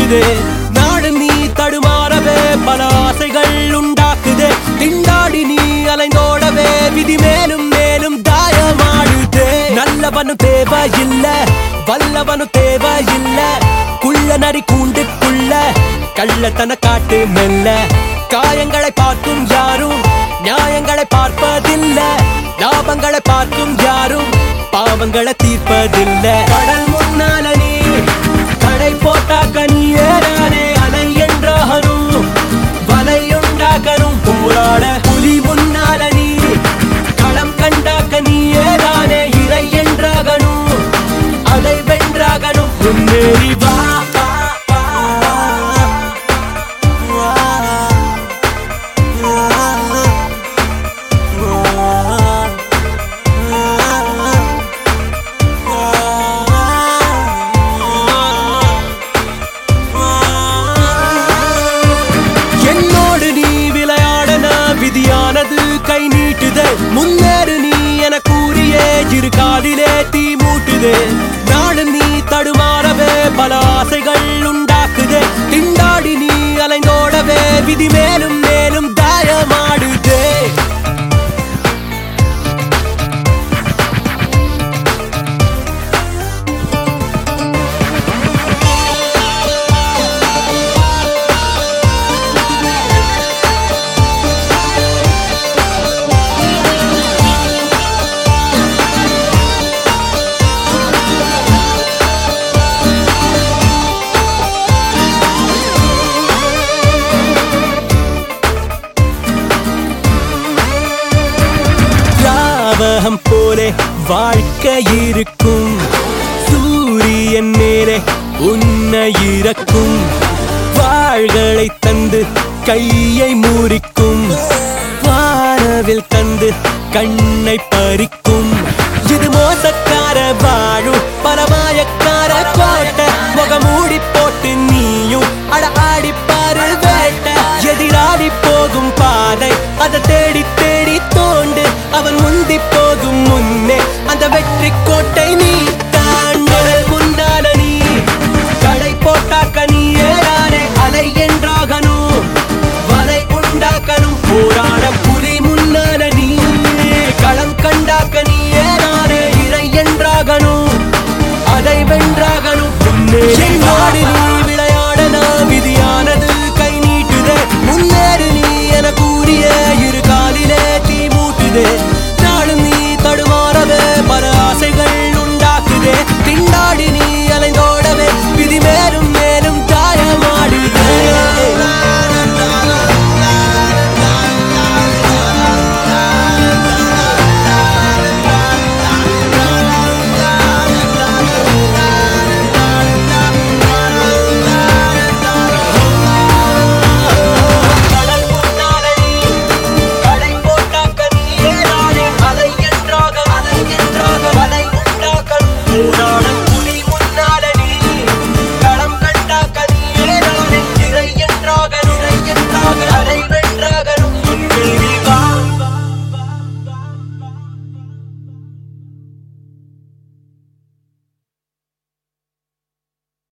மூட்டுதே நாடு நீ தடுமாறவே பல ஆசைகள் உண்டாக்குதே திண்டாடி நீ அலைந்தோடவே விதி மேலும் மேலும் தாயமாடுதே நல்லவனு தேவையில்ல வல்லவனு தேவையில்ல குள்ள நரி கூண்டுக்குள்ள கள்ளத்தன காட்டு மெல்ல காயங்களை பார்க்கும் யாரும் நியாயங்களை பார்ப்பதில்ல லாபங்களை பார்க்கும் யாரும் பாவங்களை தீர்ப்பதில்ல கடல் முன்னால நீ கடை போட்டாக்க நீ ஏறானே அலை என்றாகணும் வலையுண்டாக்கணும் போராட புலி முன்னால நீ களம் கண்டாக்க நீ ஏறானே இறை என்றாகணும் அதை வென்றாகணும் முன்னேறி வா விதியானது கை நீட்டுதே முன்னேறு நீ என கூறியே இரு காலிலே தீ மூட்டுதே நாடு நீ தடுமாறவே பல ஆசைகள் உண்டாக்குதே திண்டாடி நீ அலைந்தோடவே விதி மேலும் மேலும் தாயமாடுதே போலே வாழ்க்கை இருக்கும் சூரியன் மேலே உன்னை இறக்கும் வாள்களை தந்து கையை முறிக்கும் வானவில் தந்து கண்ணை பறிக்கும் இது மோசக்கார வாழும்